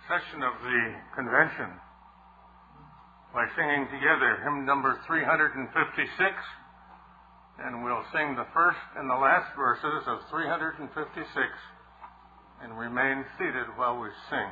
session of the convention by singing together hymn number 356, and we'll sing the first and the last verses of 356 and remain seated while we sing.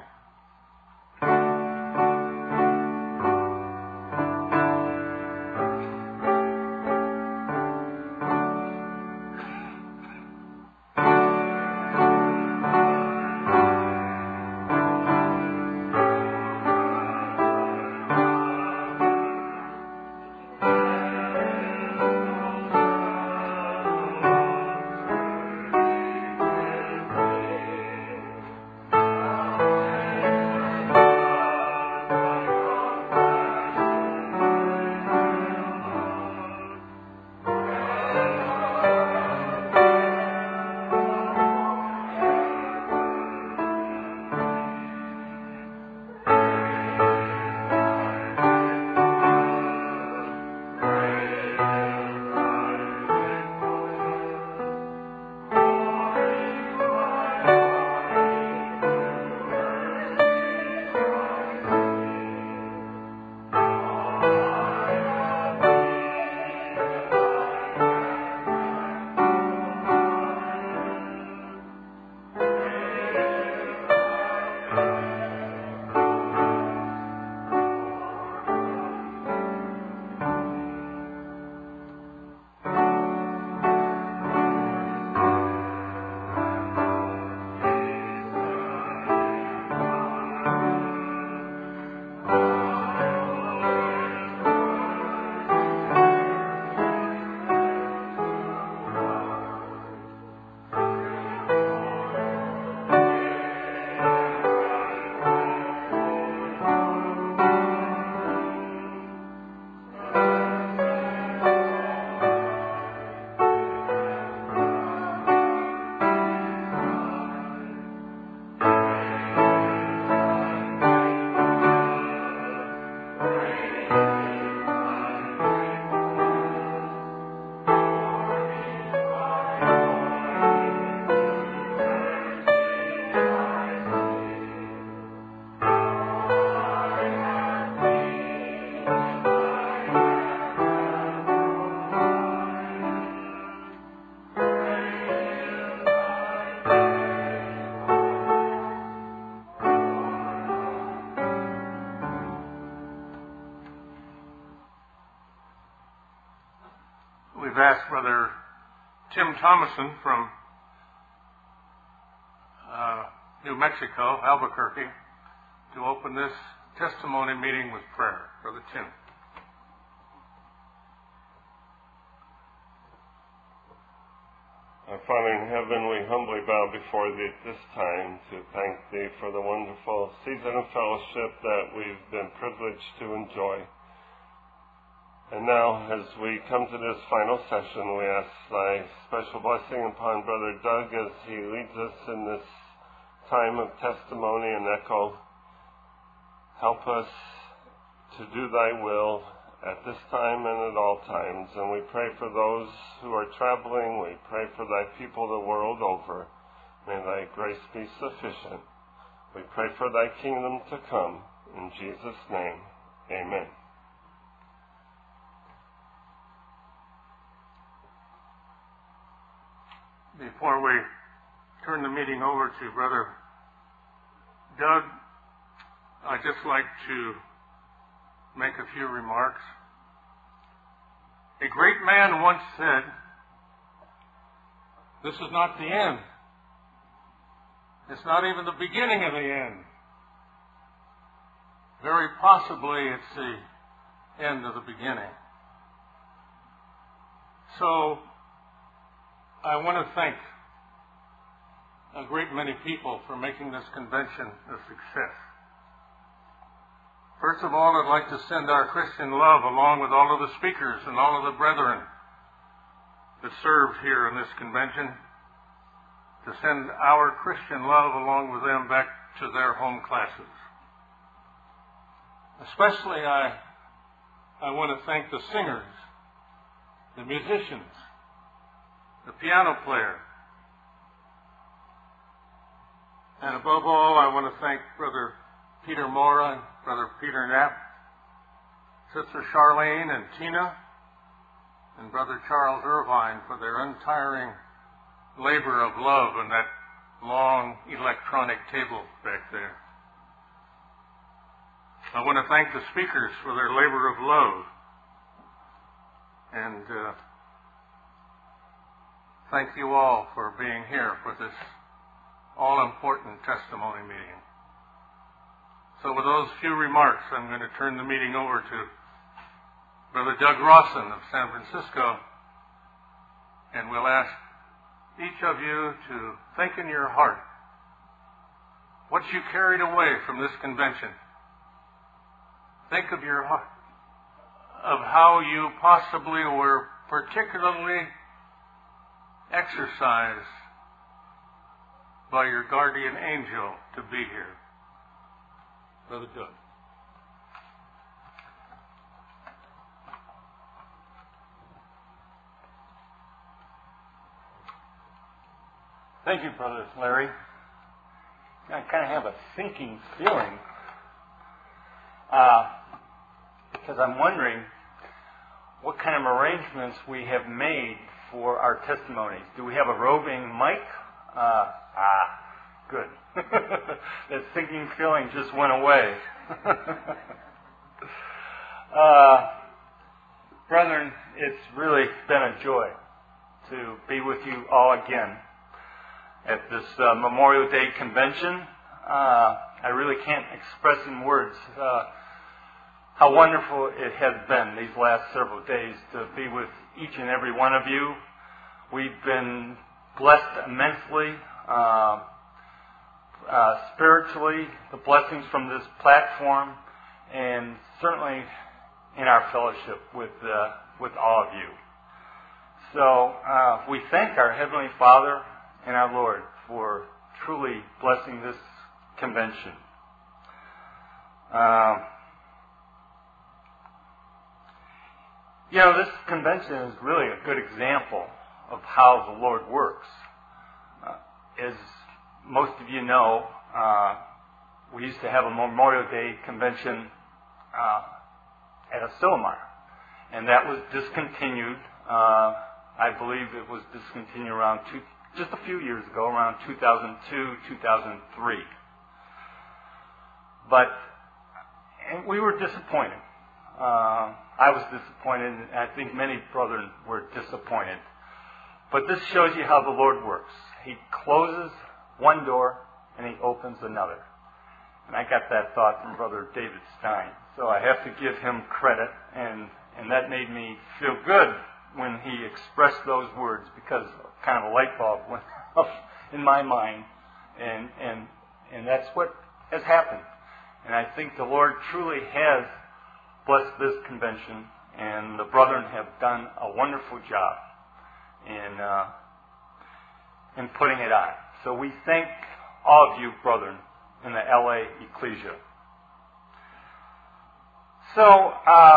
We've asked Brother Tim Thomason from New Mexico, Albuquerque, to open this testimony meeting with prayer. Brother Tim. Our Father in heaven, we humbly bow before Thee at this time to thank Thee for the wonderful season of fellowship that we've been privileged to enjoy. And now, as we come to this final session, we ask Thy special blessing upon Brother Doug as he leads us in this time of testimony and echo. Help us to do Thy will at this time and at all times. And we pray for those who are traveling. We pray for Thy people the world over. May Thy grace be sufficient. We pray for Thy kingdom to come. In Jesus' name, amen. Before we turn the meeting over to Brother Doug, I'd just like to make a few remarks. A great man once said, "This is not the end. It's not even the beginning of the end. Very possibly it's the end of the beginning." So, I want to thank a great many people for making this convention a success. First of all, I'd like to send our Christian love along with all of the speakers and all of the brethren that served here in this convention, to send our Christian love along with them back to their home classes. Especially, I want to thank the singers, the musicians, the piano player, and above all, I want to thank Brother Peter Mora and Brother Peter Knapp, Sister Charlene and Tina, and Brother Charles Irvine for their untiring labor of love on that long electronic table back there. I want to thank the speakers for their labor of love, and thank you all for being here for this all-important testimony meeting. So with those few remarks, I'm going to turn the meeting over to Brother Doug Rawson of San Francisco, and we'll ask each of you to think in your heart what you carried away from this convention. Think of your heart, of how you possibly were particularly exercised by your guardian angel to be here. Brother Doug. Thank you, Brother Larry. I kind of have a sinking feeling because I'm wondering what kind of arrangements we have made for our testimonies. Do we have a roving mic? Good. That sinking feeling just went away. Brethren, it's really been a joy to be with you all again at this Memorial Day convention. I really can't express in words how wonderful it has been these last several days to be with each and every one of you. We've been blessed immensely spiritually, the blessings from this platform, and certainly in our fellowship with all of you. So we thank our Heavenly Father and our Lord for truly blessing this convention. This convention is really a good example of how the Lord works. As most of you know, we used to have a Memorial Day convention at Asilomar, and that was discontinued. I believe it was discontinued around just a few years ago, around 2002, 2003. But we were disappointed. I was disappointed, and I think many brethren were disappointed. But this shows you how the Lord works. He closes one door and He opens another. And I got that thought from Brother David Stein. So I have to give him credit, and that made me feel good when he expressed those words, because kind of a light bulb went off in my mind, and that's what has happened. And I think the Lord truly has blessed this convention, and the brethren have done a wonderful job in putting it on. So we thank all of you, brethren, in the LA Ecclesia. So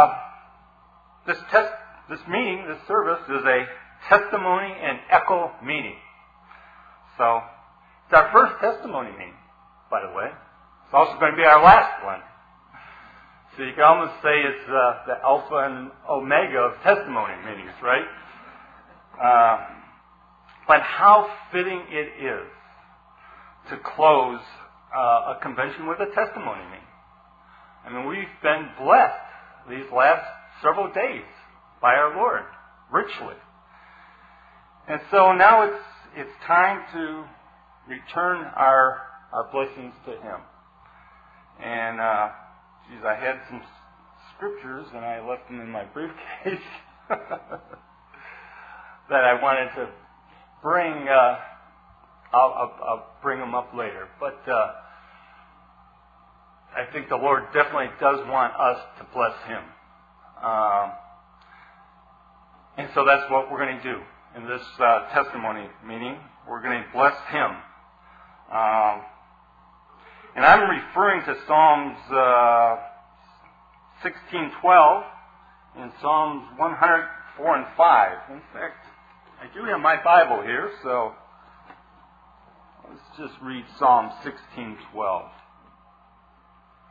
this meeting, this service, is a testimony and echo meeting. So it's our first testimony meeting, by the way. It's also going to be our last one. So you can almost say it's the alpha and omega of testimony meetings, right? But how fitting it is to close a convention with a testimony meeting. I mean, we've been blessed these last several days by our Lord, richly. And so now it's time to return our blessings to Him. And, I had some scriptures, and I left them in my briefcase that I wanted to bring. I'll bring them up later. But I think the Lord definitely does want us to bless Him. And so that's what we're going to do in this testimony meeting. We're going to bless Him. And I'm referring to Psalms 16:12 and Psalms 104 and 5. In fact, I do have my Bible here, so let's just read Psalm 16:12.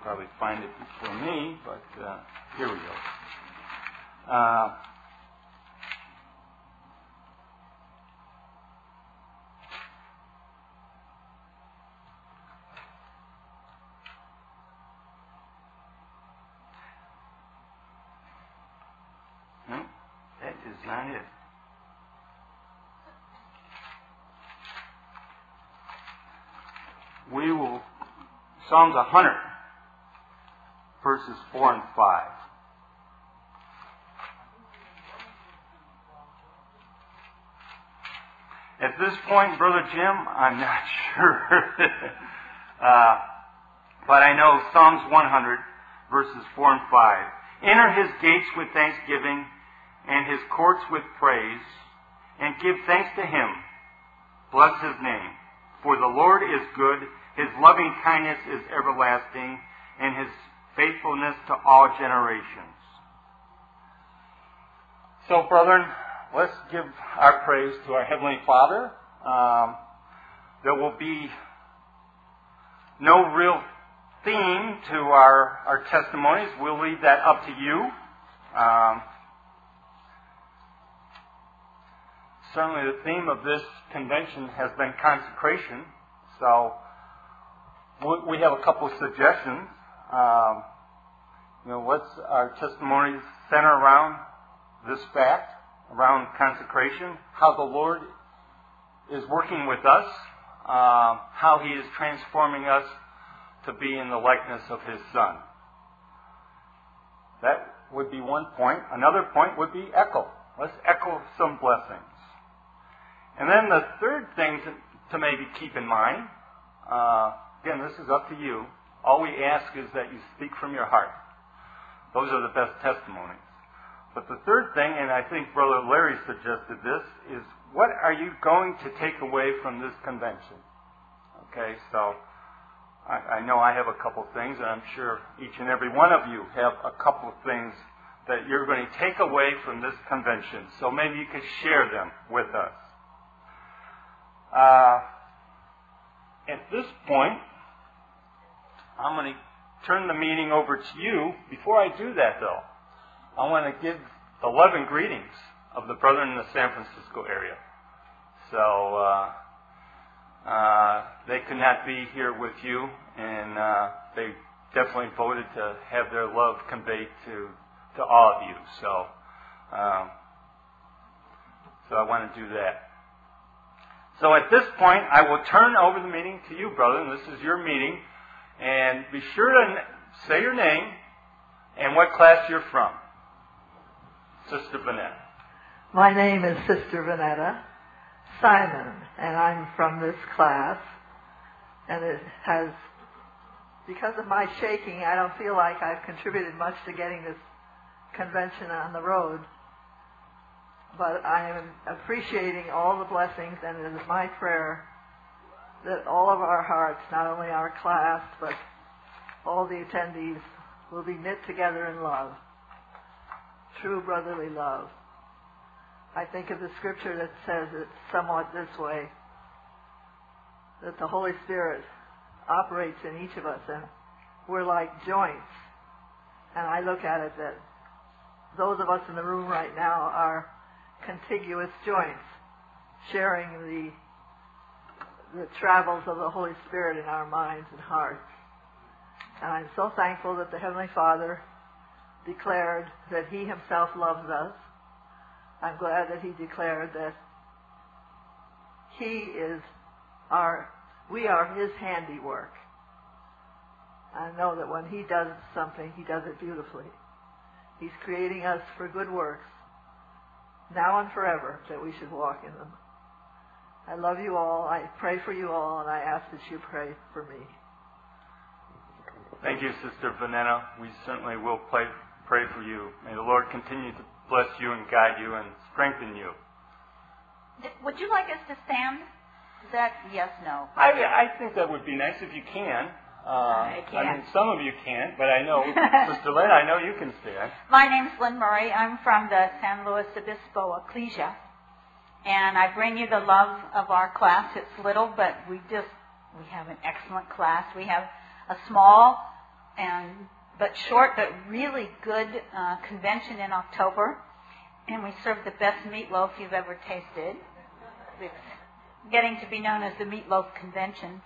probably find it before me, but here we go. No, that is not it. We will, Psalms 100, verses 4 and 5. At this point, Brother Jim, I'm not sure. But I know Psalms 100, verses 4 and 5. Enter his gates with thanksgiving and his courts with praise, and give thanks to him. Bless his name. For the Lord is good, his loving kindness is everlasting, and his faithfulness to all generations. So, brethren, let's give our praise to our Heavenly Father. There will be no real theme to our testimonies. We'll leave that up to you. Certainly the theme of this convention has been consecration. So we have a couple of suggestions. What's our testimonies center around this fact, around consecration, how the Lord is working with us, how He is transforming us to be in the likeness of His Son. That would be one point. Another point would be echo. Let's echo some blessings. And then the third thing to maybe keep in mind, again, this is up to you. All we ask is that you speak from your heart. Those are the best testimonies. But the third thing, and I think Brother Larry suggested this, is what are you going to take away from this convention? Okay, so I know I have a couple things, and I'm sure each and every one of you have a couple of things that you're going to take away from this convention. So maybe you could share them with us. At this point, I'm going to turn the meeting over to you. Before I do that, though, I want to give the love and greetings of the brethren in the San Francisco area. So they could not be here with you, and they definitely voted to have their love conveyed to all of you. So I want to do that. So at this point, I will turn over the meeting to you, brother, and this is your meeting. And be sure to say your name and what class you're from. Sister Vanetta. My name is Sister Vanetta Simon, and I'm from this class. And it has, because of my shaking, I don't feel like I've contributed much to getting this convention on the road. But I am appreciating all the blessings, and it is my prayer that all of our hearts, not only our class, but all the attendees, will be knit together in love, true brotherly love. I think of the scripture that says it somewhat this way, that the Holy Spirit operates in each of us, and we're like joints. And I look at it that those of us in the room right now are contiguous joints, sharing the travels of the Holy Spirit in our minds and hearts. And I'm so thankful that the Heavenly Father declared that He Himself loves us. I'm glad that He declared that we are His handiwork. I know that when He does something, He does it beautifully. He's creating us for good works, now and forever, that we should walk in them. I love you all. I pray for you all, and I ask that you pray for me. Thank you, Sister Vanetta. We certainly will pray for you. May the Lord continue to bless you and guide you and strengthen you. Would you like us to stand? Is that yes, no? I think that would be nice if you can. I can. I mean, some of you can't, but I know, Sister Lynn, I know you can stand. My name's Lynn Murray. I'm from the San Luis Obispo Ecclesia. And I bring you the love of our class. It's little, but we have an excellent class. We have a small but short, but really good convention in October. And we served the best meatloaf you've ever tasted. It's getting to be known as the Meatloaf Convention.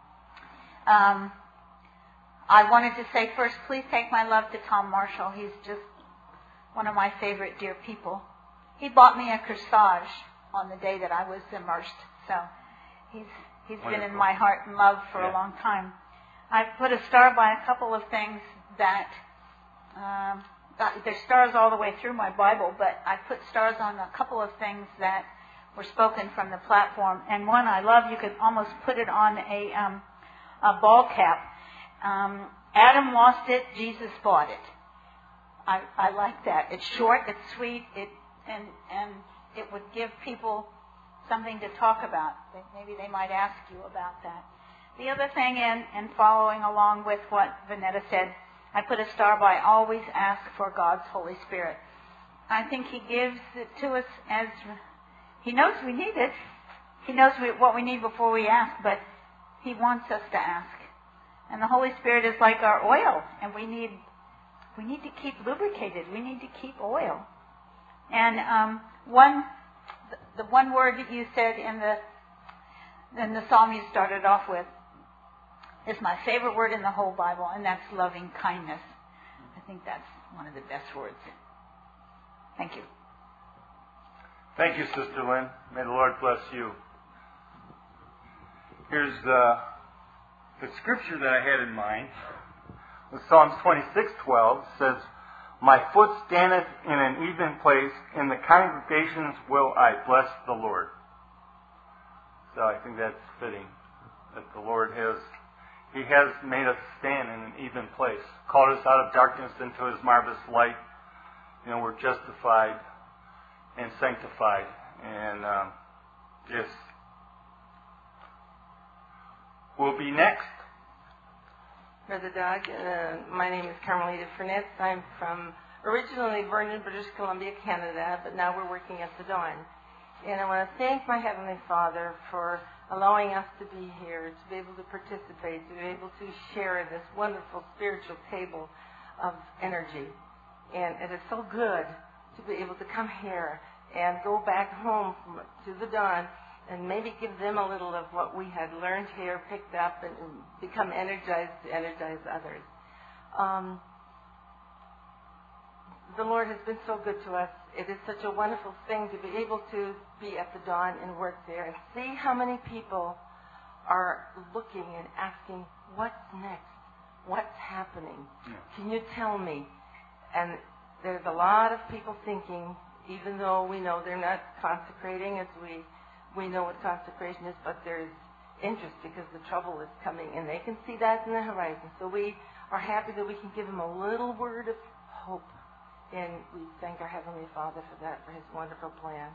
I wanted to say first, please take my love to Tom Marshall. He's just one of my favorite dear people. He bought me a corsage on the day that I was immersed. So he's been in my heart and love for a long time. I put a star by a couple of things that, there's stars all the way through my Bible, but I put stars on a couple of things that were spoken from the platform. And one I love, you could almost put it on a ball cap. Adam lost it, Jesus bought it. I like that. It's short, it's sweet, and it would give people something to talk about. Maybe they might ask you about that. The other thing, and following along with what Vanetta said, I put a star by always ask for God's Holy Spirit. I think He gives it to us as He knows we need it. He knows what we need before we ask, but He wants us to ask. And the Holy Spirit is like our oil, and we need to keep lubricated. We need to keep oil. And the one word that you said in the psalm you started off with is my favorite word in the whole Bible, and that's loving kindness. I think that's one of the best words. Thank you. Thank you, Sister Lynn. May the Lord bless you. Here's the scripture that I had in mind. Psalms 26:12 says, "My foot standeth in an even place, in the congregations will I bless the Lord." So I think that's fitting, that the Lord has made us stand in an even place, called us out of darkness into His marvelous light. We're justified and sanctified, and yes. We'll be next. Brother Doug, my name is Carmelita Furnitz. I'm from originally Vernon, British Columbia, Canada, but now we're working at the Dawn. And I want to thank my Heavenly Father for allowing us to be here, to be able to participate, to be able to share this wonderful spiritual table of energy. And it is so good to be able to come here and go back home to the Dawn and maybe give them a little of what we had learned here, picked up, and become energized to energize others. The Lord has been so good to us. It is such a wonderful thing to be able to be at the Dawn and work there and see how many people are looking and asking, what's next? What's happening? Yeah. Can you tell me? And there's a lot of people thinking, even though we know they're not consecrating as we know what consecration is, but there's interest because the trouble is coming, and they can see that in the horizon. So we are happy that we can give them a little word of hope, and we thank our Heavenly Father for that, for His wonderful plan.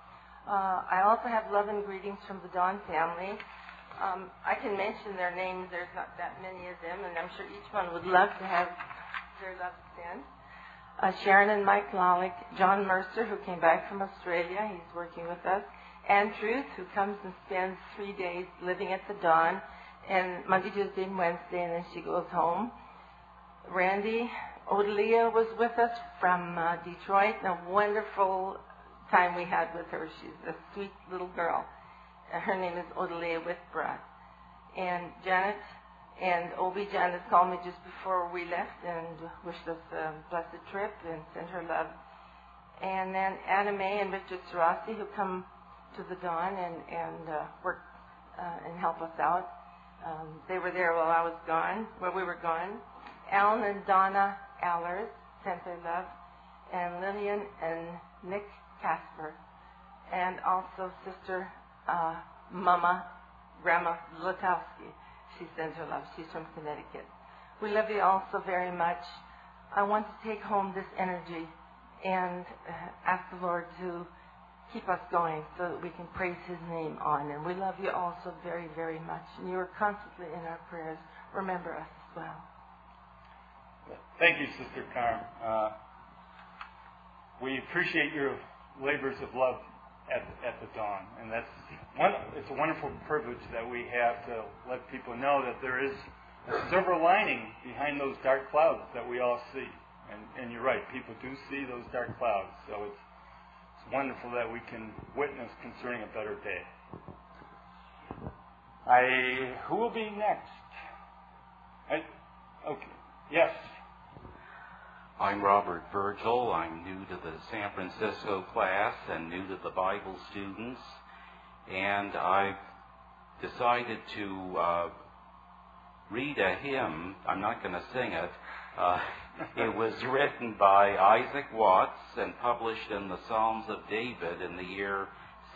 I also have love and greetings from the Dawn family. I can mention their names. There's not that many of them, and I'm sure each one would love to have their love sent. Sharon and Mike Lalick, John Mercer, who came back from Australia. He's working with us. Ann Truth, who comes and spends 3 days living at the Dawn, and Monday, Tuesday, and Wednesday, and then she goes home. Randy Odelia was with us from Detroit, and a wonderful time we had with her. She's a sweet little girl. Her name is Odelia Whitbreath. And Janet and Obi Janet called me just before we left and wished us a blessed trip and sent her love. And then Anna May and Richard Sarasi, who come to the Dawn and work and help us out. They were there while we were gone. Alan and Donna Allers sent their love, and Lillian and Nick Casper, and also Sister Mama Grandma Lutowski. She sends her love. She's from Connecticut. We love you all so very much. I want to take home this energy and ask the Lord to keep us going so that we can praise His name on. And we love you all so very, very much. And you are constantly in our prayers. Remember us as well. Thank you, Sister Carm. We appreciate your labors of love at the Dawn. And it's a wonderful privilege that we have to let people know that there is a silver lining behind those dark clouds that we all see. And you're right, people do see those dark clouds. So it's wonderful that we can witness concerning a better day. Who will be next? Okay. Yes. I'm Robert Virgil. I'm new to the San Francisco class and new to the Bible students. And I've decided to read a hymn. I'm not going to sing it. It was written by Isaac Watts and published in the Psalms of David in the year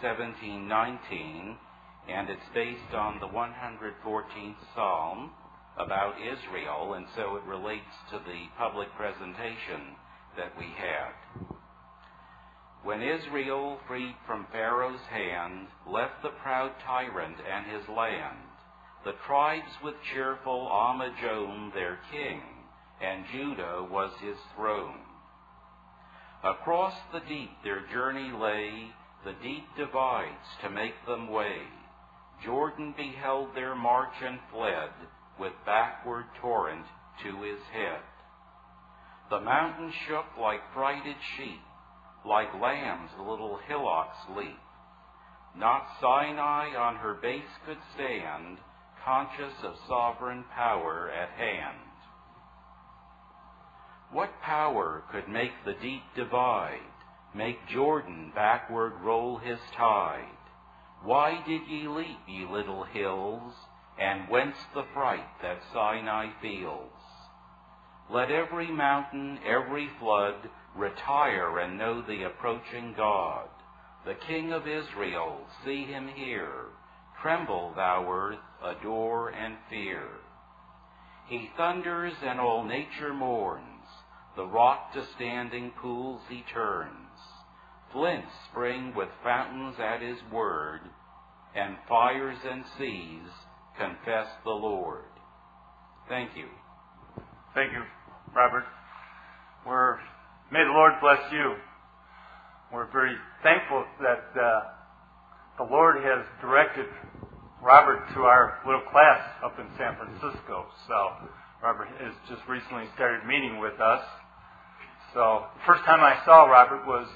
1719. And it's based on the 114th Psalm about Israel, and so it relates to the public presentation that we had. When Israel, freed from Pharaoh's hand, left the proud tyrant and his land, the tribes with cheerful homage owned their king, and Judah was his throne. Across the deep their journey lay, the deep divides to make them way. Jordan beheld their march and fled, with backward torrent to his head. The mountains shook like frighted sheep, like lambs the little hillocks leap. Not Sinai on her base could stand, conscious of sovereign power at hand. What power could make the deep divide, make Jordan backward roll his tide? Why did ye leap, ye little hills, and whence the fright that Sinai feels? Let every mountain, every flood, retire and know the approaching God. The King of Israel, see him here. Tremble, thou earth, adore and fear. He thunders and all nature mourns. The rock to standing pools he turns. Flints spring with fountains at his word, and fires and seas confess the Lord. Thank you. Thank you, Robert. May the Lord bless you. We're very thankful that the Lord has directed Robert to our little class up in San Francisco. So Robert has just recently started meeting with us. So the first time I saw Robert was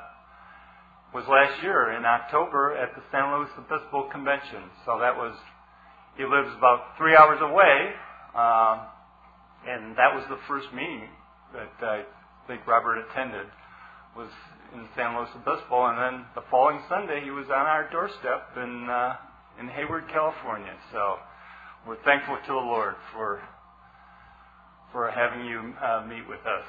last year in October at the San Luis Episcopal Convention. So he lives about 3 hours away, and that was the first meeting that I think Robert attended, was in San Luis Obispo, and then the following Sunday he was on our doorstep in Hayward, California. So we're thankful to the Lord for having you meet with us.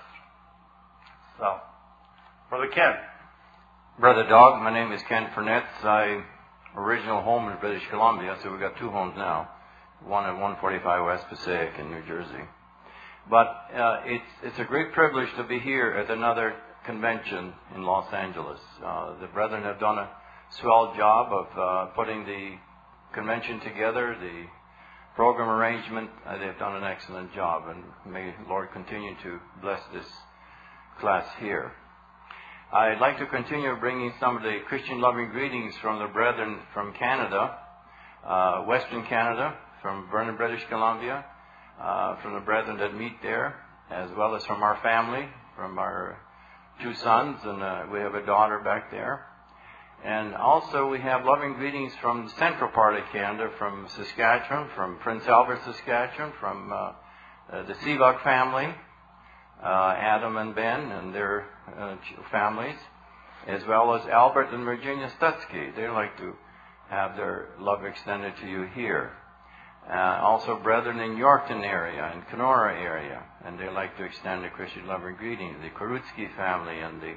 So, Brother Ken. Brother Dog, my name is Ken Furnett. Original home in British Columbia, so we've got two homes now. One at 145 West Passaic in New Jersey. But it's a great privilege to be here at another convention in Los Angeles. The brethren have done a swell job of putting the convention together, the program arrangement. They've done an excellent job, and may the Lord continue to bless this class here. I'd like to continue bringing some of the Christian loving greetings from the brethren from Canada, Western Canada, from Vernon, British Columbia, from the brethren that meet there, as well as from our family, from our two sons, and we have a daughter back there. And also we have loving greetings from the central part of Canada, from Saskatchewan, from Prince Albert, Saskatchewan, from the Seabuck family, Adam and Ben and their families, as well as Albert and Virginia Stutsky. They like to have their love extended to you here. Also brethren in Yorkton area and Kenora area, and they like to extend the Christian love and greetings. The Korutsky family and the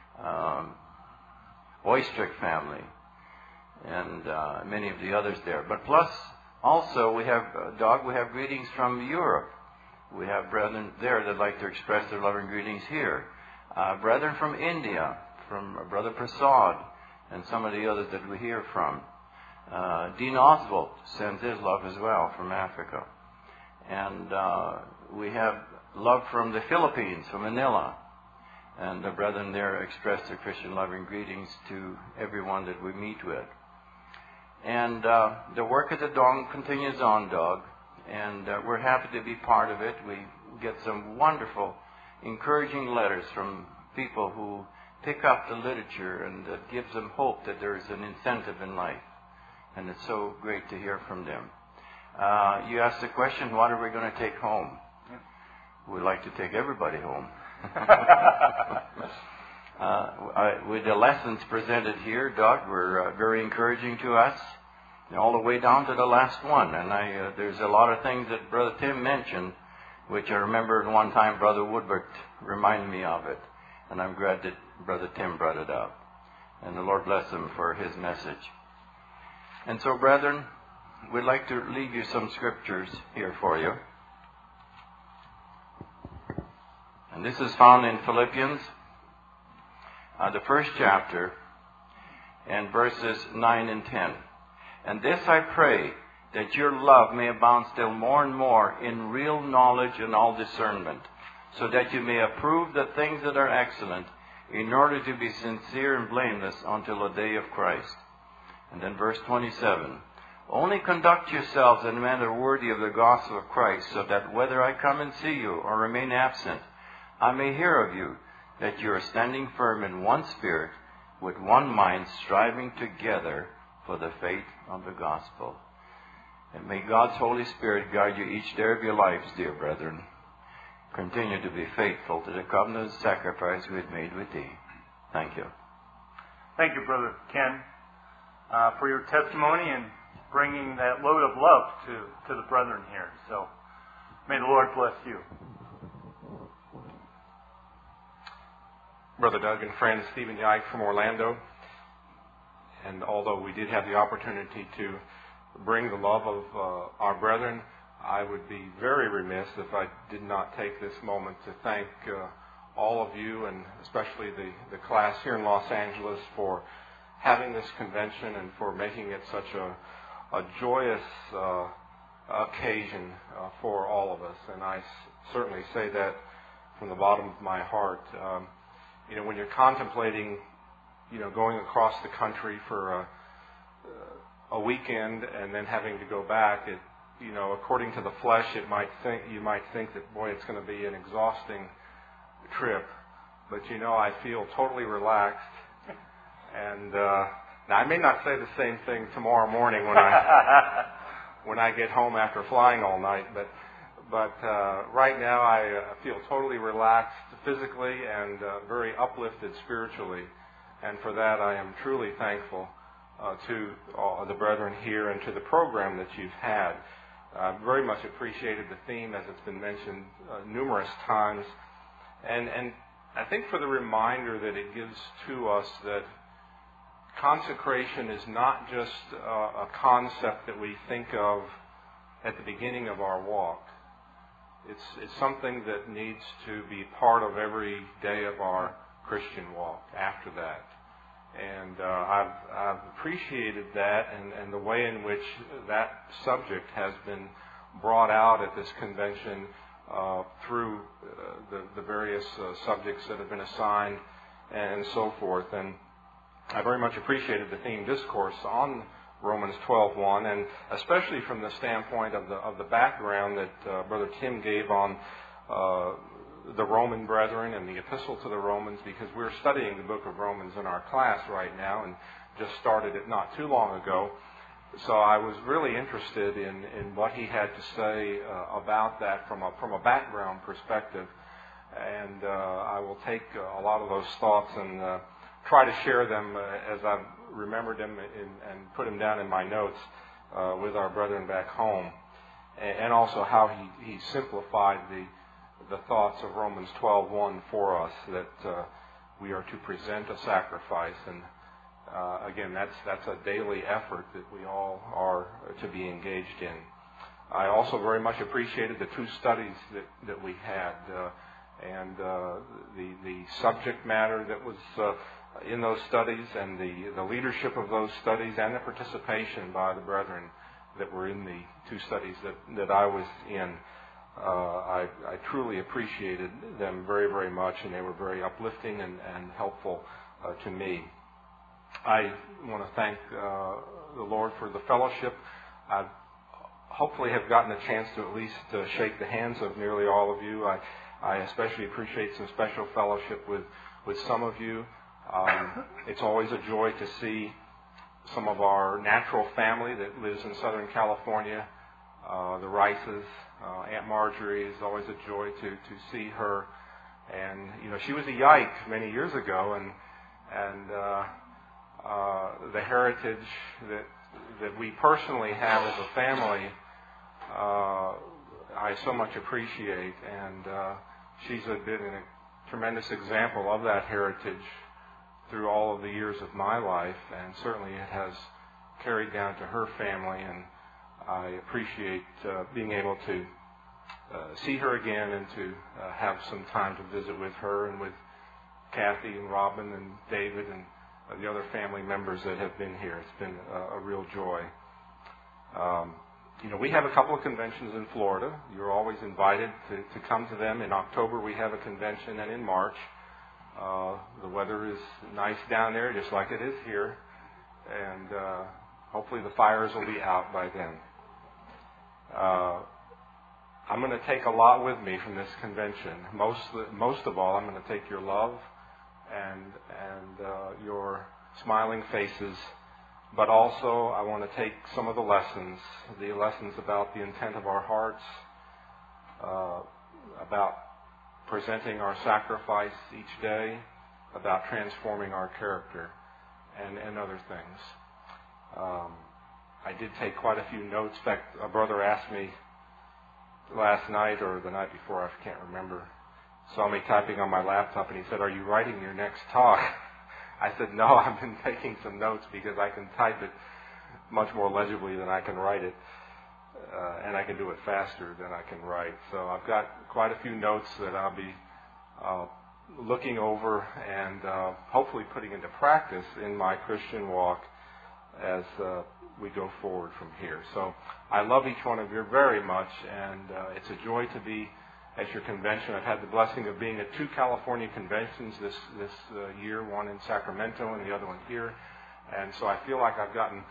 Oystrick family, and many of the others there. But plus, also we have we have greetings from Europe. We have brethren there that like to express their love and greetings here. Brethren from India, from Brother Prasad, and some of the others that we hear from. Dean Oswald sends his love as well from Africa. And we have love from the Philippines, from Manila. And the brethren there express their Christian love and greetings to everyone that we meet with. And the work at the dawn continues on, Doug. and we're happy to be part of it. We get some wonderful, encouraging letters from people who pick up the literature, and that gives them hope that there is an incentive in life. And it's so great to hear from them. You asked the question, what are we going to take home? We'd like to take everybody home. With the lessons presented here, Doug, were very encouraging to us, all the way down to the last one. And there's a lot of things that Brother Tim mentioned, which I remember at one time Brother Woodward reminded me of it. And I'm glad that Brother Tim brought it up. And the Lord bless him for his message. And so, brethren, we'd like to leave you some scriptures here for you. And this is found in Philippians, the first chapter, and verses 9 and 10. And this I pray, that your love may abound still more and more in real knowledge and all discernment, so that you may approve the things that are excellent, in order to be sincere and blameless until the day of Christ. And then verse 27. Only conduct yourselves in a manner worthy of the gospel of Christ, so that whether I come and see you or remain absent, I may hear of you that you are standing firm in one spirit, with one mind, striving together for the faith of the gospel. And may God's Holy Spirit guide you each day of your lives, dear brethren. Continue to be faithful to the covenant sacrifice we have made with thee. Thank you. Thank you, Brother Ken, for your testimony and bringing that load of love to the brethren here. So may the Lord bless you. Brother Doug and friend Stephen Yike from Orlando. And although we did have the opportunity to bring the love of our brethren, I would be very remiss if I did not take this moment to thank all of you, and especially the class here in Los Angeles, for having this convention and for making it such a joyous occasion for all of us. And I certainly say that from the bottom of my heart. When you're contemplating, going across the country for a weekend and then having to go back, according to the flesh, you might think that, boy, it's going to be an exhausting trip. But I feel totally relaxed, and now I may not say the same thing tomorrow morning when I get home after flying all night, but right now I feel totally relaxed physically and very uplifted spiritually, and for that I am truly thankful to the brethren here and to the program that you've had. Very much appreciated the theme, as it's been mentioned numerous times, and I think for the reminder that it gives to us that consecration is not just a concept that we think of at the beginning of our walk. It's something that needs to be part of every day of our Christian walk after that. And I've appreciated that and the way in which that subject has been brought out at this convention through the various subjects that have been assigned and so forth. And I very much appreciated the theme discourse on Romans 12:1, and especially from the standpoint of the background that Brother Tim gave on the Roman brethren and the epistle to the Romans, because we're studying the book of Romans in our class right now and just started it not too long ago. So I was really interested in what he had to say about that from a background perspective, and I will take a lot of those thoughts and try to share them as I've remembered them and put them down in my notes with our brethren back home, and also how he simplified the thoughts of Romans 12:1 for us, that we are to present a sacrifice, and again, that's a daily effort that we all are to be engaged in. I also very much appreciated the two studies that we had, and the subject matter that was in those studies, and the leadership of those studies, and the participation by the brethren that were in the two studies that I was in. I truly appreciated them very, very much, and they were very uplifting and helpful to me. I want to thank the Lord for the fellowship. I've hopefully have gotten a chance to at least shake the hands of nearly all of you. I especially appreciate some special fellowship with some of you. It's always a joy to see some of our natural family that lives in Southern California, the Rices. Aunt Marjorie is always a joy to see her. And, she was a Yike many years ago, and the heritage that we personally have as a family, I so much appreciate. And she's been a tremendous example of that heritage through all of the years of my life, and certainly it has carried down to her family, and I appreciate being able to see her again and to have some time to visit with her and with Kathy and Robin and David and the other family members that have been here. It's been a real joy. We have a couple of conventions in Florida. You're always invited to come to them. In October we have a convention, and in March. The weather is nice down there, just like it is here. And hopefully the fires will be out by then. I'm going to take a lot with me from this convention. Most of all, I'm going to take your love and your smiling faces, but also I want to take some of the lessons about the intent of our hearts, about presenting our sacrifice each day, about transforming our character, and other things. I did take quite a few notes. In fact, a brother asked me last night or the night before, I can't remember, saw me typing on my laptop, and he said, "Are you writing your next talk?" I said, "No, I've been taking some notes because I can type it much more legibly than I can write it, and I can do it faster than I can write." So I've got quite a few notes that I'll be looking over and hopefully putting into practice in my Christian walk as we go forward from here. So I love each one of you very much, and it's a joy to be at your convention. I've had the blessing of being at 2 California conventions this year, one in Sacramento and the other one here, and so I feel like I've gotten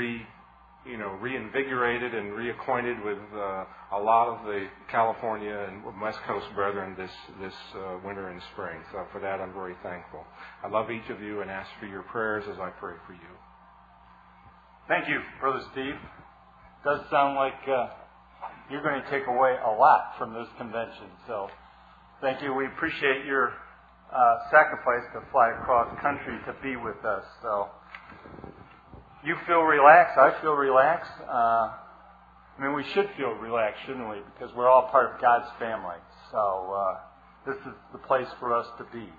reinvigorated and reacquainted with a lot of the California and West Coast brethren this winter and spring. So for that, I'm very thankful. I love each of you and ask for your prayers as I pray for you. Thank you, Brother Steve. It does sound like you're going to take away a lot from this convention. So thank you. We appreciate your sacrifice to fly across country to be with us. So you feel relaxed. I feel relaxed. We should feel relaxed, shouldn't we? Because we're all part of God's family. So this is the place for us to be.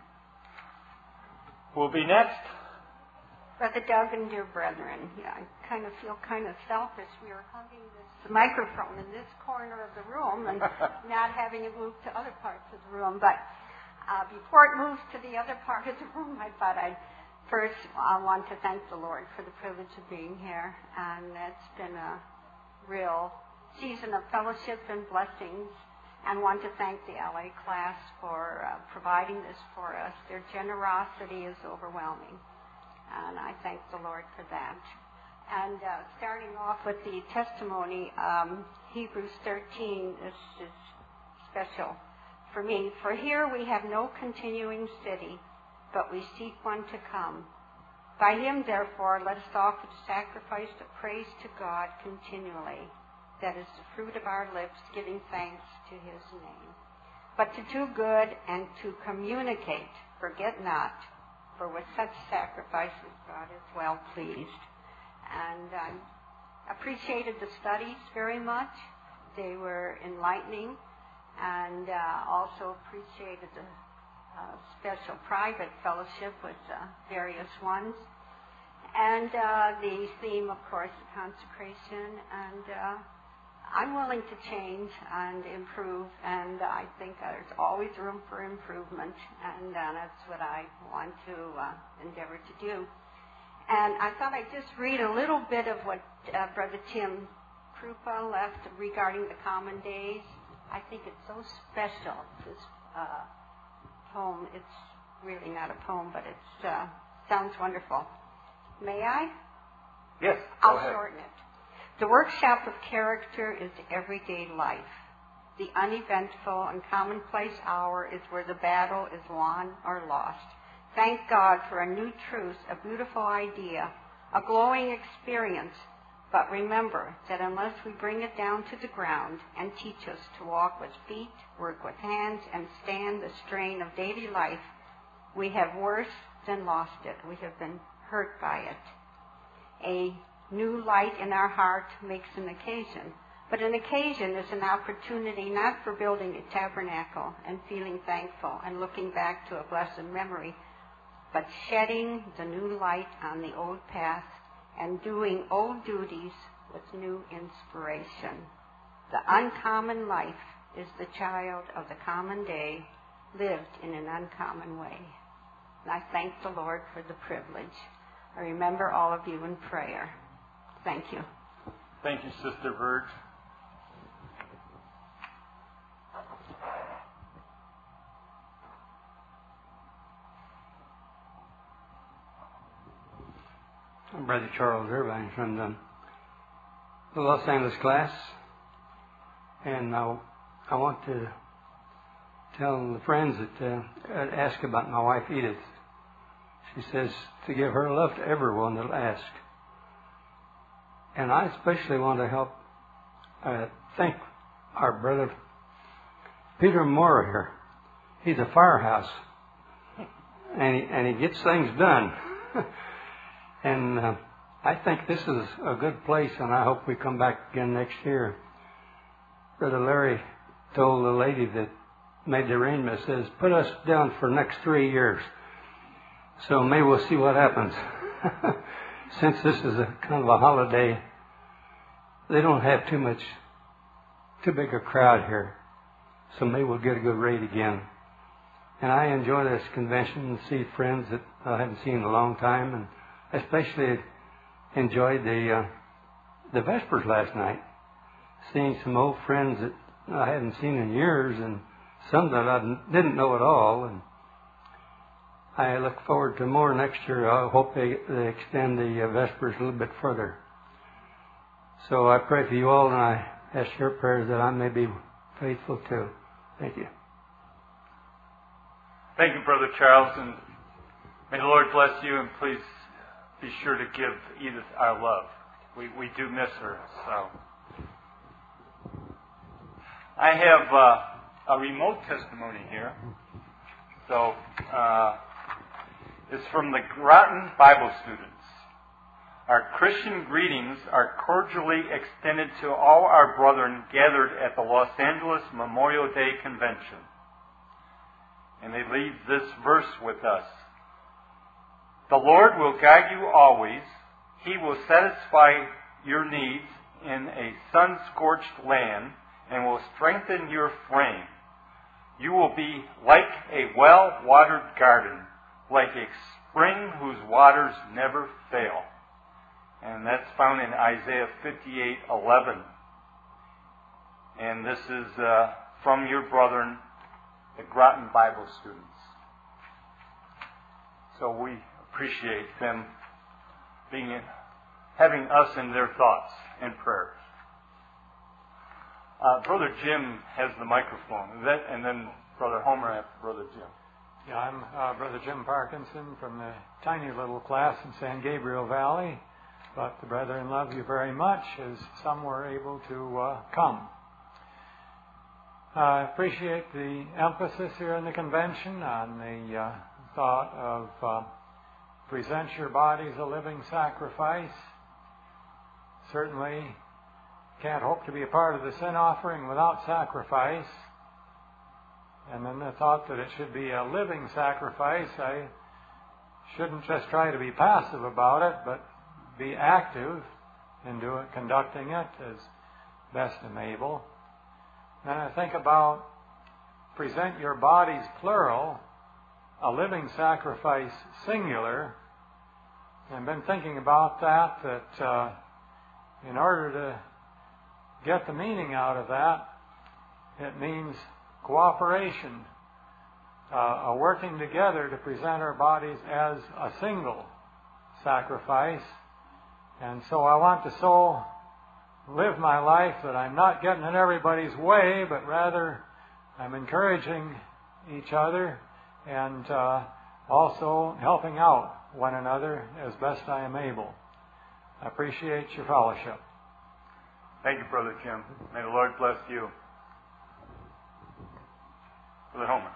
Who will be next? Brother Doug and dear brethren, I kind of feel kind of selfish. We are hugging this microphone in this corner of the room and not having it move to other parts of the room. But before it moves to the other part of the room, I thought I'd first want to thank the Lord for the privilege of being here. And it's been a real season of fellowship and blessings. And want to thank the LA class for providing this for us. Their generosity is overwhelming. And I thank the Lord for that. And starting off with the testimony, Hebrews 13, this is special for me. For here we have no continuing city, but we seek one to come. By him, therefore, let us offer the sacrifice of praise to God continually. That is the fruit of our lips, giving thanks to his name. But to do good and to communicate, forget not, for with such sacrifices God is well pleased. And I appreciated the studies very much. They were enlightening, and also appreciated the special private fellowship with various ones. And the theme, of course, consecration. And I'm willing to change and improve, and I think there's always room for improvement, and that's what I want to endeavor to do. And I thought I'd just read a little bit of what Brother Tim Krupa left regarding the common days. I think it's so special, this poem. It's really not a poem, but it sounds wonderful. May I? Yes, I'll shorten it. The workshop of character is everyday life. The uneventful and commonplace hour is where the battle is won or lost. Thank God for a new truth, a beautiful idea, a glowing experience. But remember that unless we bring it down to the ground and teach us to walk with feet, work with hands, and stand the strain of daily life, we have worse than lost it. We have been hurt by it. A new light in our heart makes an occasion. But an occasion is an opportunity not for building a tabernacle and feeling thankful and looking back to a blessed memory, but shedding the new light on the old path and doing old duties with new inspiration. The uncommon life is the child of the common day, lived in an uncommon way. And I thank the Lord for the privilege. I remember all of you in prayer. Thank you. Thank you, Sister Verge. I'm Brother Charles Irvine from the Los Angeles class, and I want to tell the friends that ask about my wife Edith. She says to give her love to everyone that'll ask. And I especially want to help thank our brother Peter Moore here. He's a firehouse, and he gets things done. And I think this is a good place, and I hope we come back again next year. Brother Larry told the lady that made the arrangement, says, put us down for the next 3 years. So maybe we'll see what happens. Since this is a kind of a holiday, they don't have too big a crowd here. So maybe we'll get a good rate again. And I enjoy this convention and see friends that I haven't seen in a long time, and especially enjoyed the Vespers last night, seeing some old friends that I hadn't seen in years, and some that I didn't know at all. And I look forward to more next year. I hope they extend the Vespers a little bit further. So I pray for you all, and I ask your prayers that I may be faithful too. Thank you. Thank you, Brother Charles, and may the Lord bless you, and please be sure to give Edith our love. We do miss her. So I have a remote testimony here. So it's from the Groton Bible students. Our Christian greetings are cordially extended to all our brethren gathered at the Los Angeles Memorial Day Convention. And they leave this verse with us. The Lord will guide you always. He will satisfy your needs in a sun-scorched land and will strengthen your frame. You will be like a well-watered garden, like a spring whose waters never fail. And that's found in Isaiah 58:11. And this is from your brethren, the Groton Bible students. So we appreciate them having us in their thoughts and prayers. Brother Jim has the microphone, and then Brother Homer after Brother Jim. Yeah, I'm Brother Jim Parkinson from the tiny little class in San Gabriel Valley, but the brethren love you very much, as some were able to come. I appreciate the emphasis here in the convention on the thought of present your bodies a living sacrifice. Certainly can't hope to be a part of the sin offering without sacrifice. And then the thought that it should be a living sacrifice, I shouldn't just try to be passive about it, but be active in conducting it as best I'm able. Then I think about present your bodies plural, a living sacrifice singular. I've been thinking about that in order to get the meaning out of that, it means cooperation, a working together to present our bodies as a single sacrifice. And so I want to sow live my life that I'm not getting in everybody's way, but rather I'm encouraging each other and also helping out one another as best I am able. I appreciate your fellowship. Thank you, Brother Jim. May the Lord bless you. Brother Homer.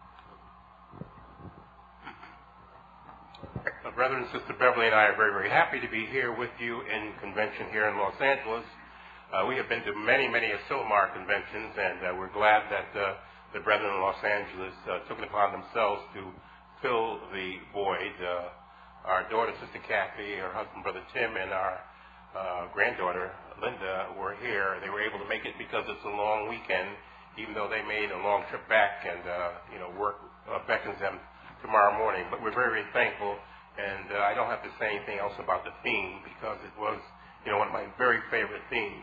Brother and Sister Beverly and I are very, very happy to be here with you in convention here in Los Angeles. We have been to many, many Asilomar conventions, and we're glad that the brethren in Los Angeles took it upon themselves to fill the void. Our daughter, Sister Kathy, her husband, Brother Tim, and our granddaughter, Linda, were here. They were able to make it because it's a long weekend, even though they made a long trip back, and work beckons them tomorrow morning. But we're very, very thankful, and I don't have to say anything else about the theme because it was, one of my very favorite themes.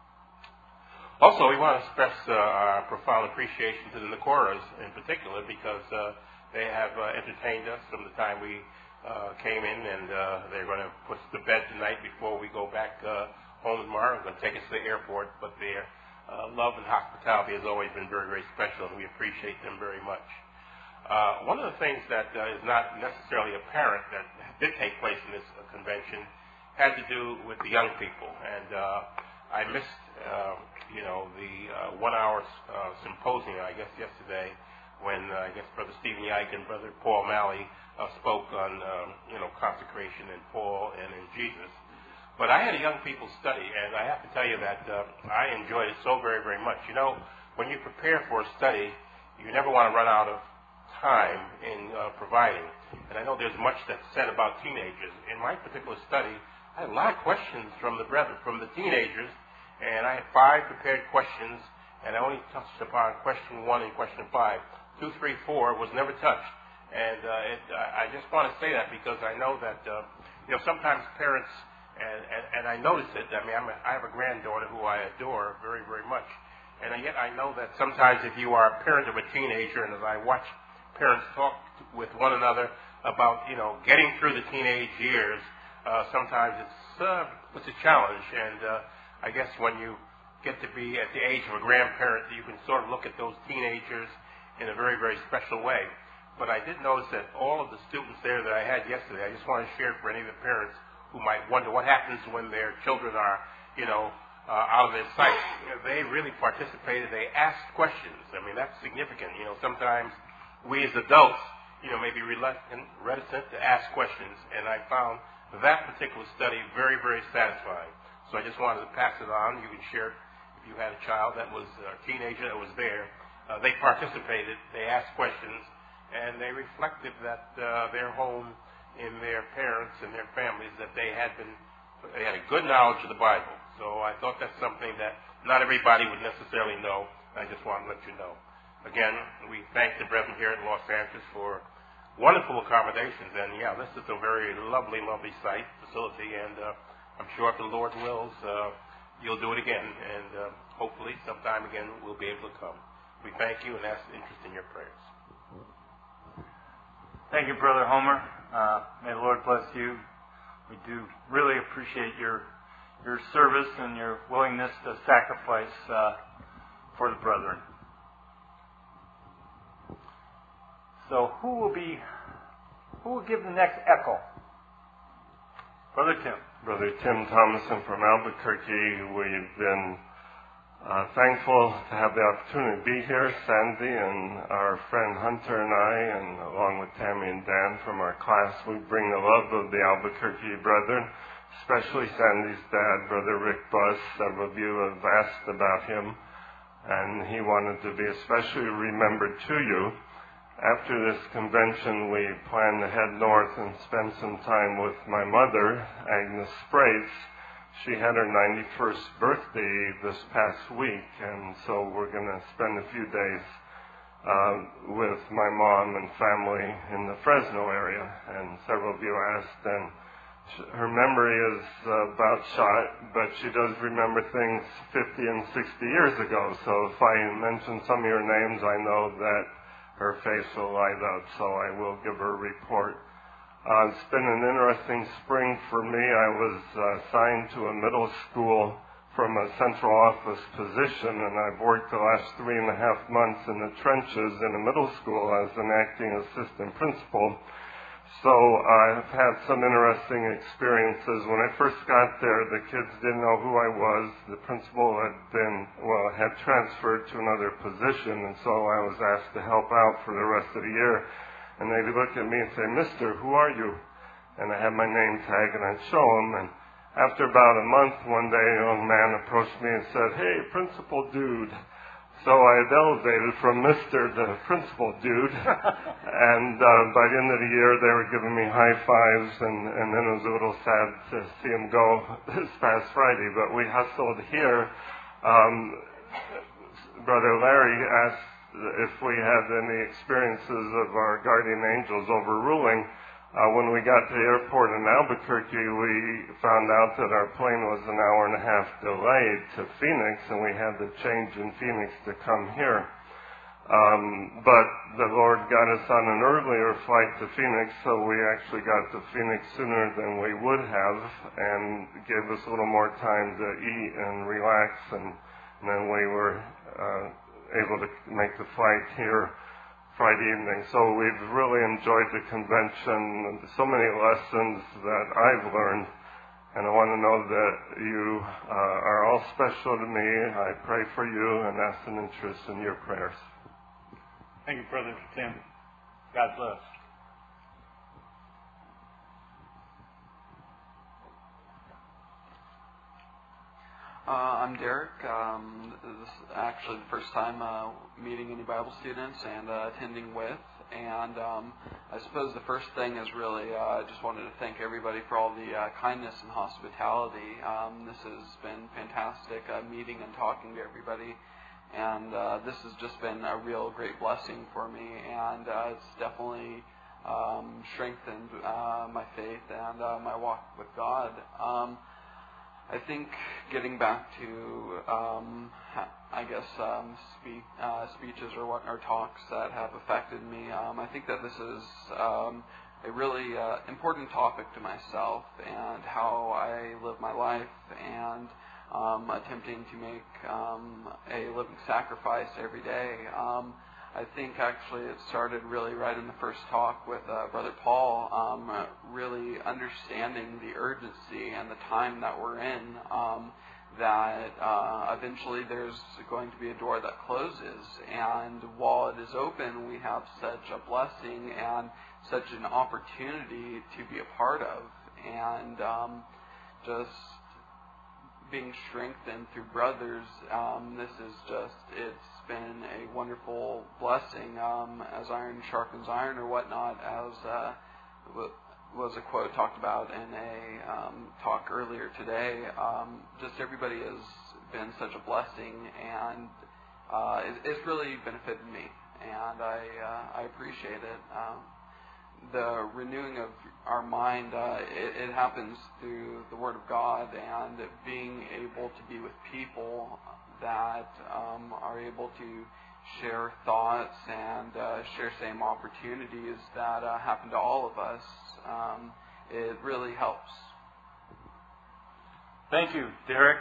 Also, we want to express our profound appreciation to the Nicoras in particular because they have entertained us from the time we came in, and they're going to put us to bed tonight before we go back home tomorrow. They're going to take us to the airport, but their love and hospitality has always been very, very special, and we appreciate them very much. One of the things that is not necessarily apparent that did take place in this convention had to do with the young people, and I missed, the 1 hour symposium, I guess, yesterday when, Brother Stephen Yike and Brother Paul Malley spoke on, consecration in Paul and in Jesus. But I had a young people study, and I have to tell you that I enjoyed it so very, very much. When you prepare for a study, you never want to run out of time in providing. And I know there's much that's said about teenagers. In my particular study, I had a lot of questions from the brethren, from the teenagers, and I had 5 prepared questions, and I only touched upon question 1 and question 5. 2, 3, 4 was never touched. And I just want to say that because I know that, sometimes parents, and I notice it, I have a granddaughter who I adore very, very much. And yet I know that sometimes if you are a parent of a teenager, and as I watch parents talk with one another about, getting through the teenage years, sometimes it's a challenge. And I guess when you get to be at the age of a grandparent, you can sort of look at those teenagers in a very, very special way. But I did notice that all of the students there that I had yesterday, I just want to share for any of the parents who might wonder what happens when their children are, out of their sight. They really participated. They asked questions. That's significant. Sometimes we as adults, may be reticent to ask questions, and I found that particular study very, very satisfying. So I just wanted to pass it on. You can share it if you had a child that was a teenager that was there. They participated. They asked questions, and they reflected that their home in their parents and their families, that they had a good knowledge of the Bible. So I thought that's something that not everybody would necessarily know. I just want to let you know. Again, we thank the brethren here in Los Angeles for wonderful accommodations. And this is a very lovely, lovely site, facility, and I'm sure if the Lord wills, you'll do it again. And hopefully sometime again we'll be able to come. We thank you and ask interest in your prayers. Thank you, Brother Homer. May the Lord bless you. We do really appreciate your service and your willingness to sacrifice for the brethren. So who will give the next echo? Brother Tim. Brother Tim Thomason from Albuquerque. We've been thankful to have the opportunity to be here. Sandy and our friend Hunter and I, and along with Tammy and Dan from our class, we bring the love of the Albuquerque brethren, especially Sandy's dad, Brother Rick Buss. Several of you have asked about him, and he wanted to be especially remembered to you. After this convention, we plan to head north and spend some time with my mother, Agnes Sprates. She had her 91st birthday this past week, and so we're going to spend a few days with my mom and family in the Fresno area. And several of you asked, and her memory is about shot, but she does remember things 50 and 60 years ago. So if I mention some of your names, I know that her face will light up, so I will give her a report. It's been an interesting spring for me. I was assigned to a middle school from a central office position, and I've worked the last 3.5 months in the trenches in a middle school as an acting assistant principal. So I've had some interesting experiences. When I first got there, the kids didn't know who I was. The principal had transferred to another position, and so I was asked to help out for the rest of the year. And they'd look at me and say, "Mister, who are you?" And I had my name tag, and I'd show them. And after about a month, one day a young man approached me and said, "Hey, Principal Dude." So I had elevated from Mr. to Principal Dude, and by the end of the year they were giving me high fives, and then it was a little sad to see him go this past Friday, but we hustled here. Brother Larry asked if we had any experiences of our guardian angels overruling. When we got to the airport in Albuquerque, we found out that our plane was an hour and a half delayed to Phoenix, and we had to change in Phoenix to come here. But the Lord got us on an earlier flight to Phoenix, so we actually got to Phoenix sooner than we would have, and gave us a little more time to eat and relax, and then we were able to make the flight here Friday evening. So we've really enjoyed the convention, so many lessons that I've learned, and I want to know that you are all special to me. I pray for you and ask an interest in your prayers. Thank you, Brother Tim. God bless. I'm Derek. This is actually the first time meeting any Bible students and attending with. And I suppose the first thing is really I just wanted to thank everybody for all the kindness and hospitality. This has been fantastic meeting and talking to everybody. And this has just been a real great blessing for me. And it's definitely strengthened my faith and my walk with God. I think getting back to, speeches or talks that have affected me, I think that this is a really important topic to myself and how I live my life, and attempting to make a living sacrifice every day. I think actually it started really right in the first talk with Brother Paul, really understanding the urgency and the time that we're in, that eventually there's going to be a door that closes, and while it is open, we have such a blessing and such an opportunity to be a part of, and just being strengthened through brothers. This is it's been a wonderful blessing, as iron sharpens iron or whatnot, as was a quote talked about in a talk earlier today. Just everybody has been such a blessing, and it's really benefited me, and I appreciate it. The renewing of our mind, it happens through the Word of God, and being able to be with people that are able to share thoughts and share same opportunities that happen to all of us. It really helps. Thank you, Derek.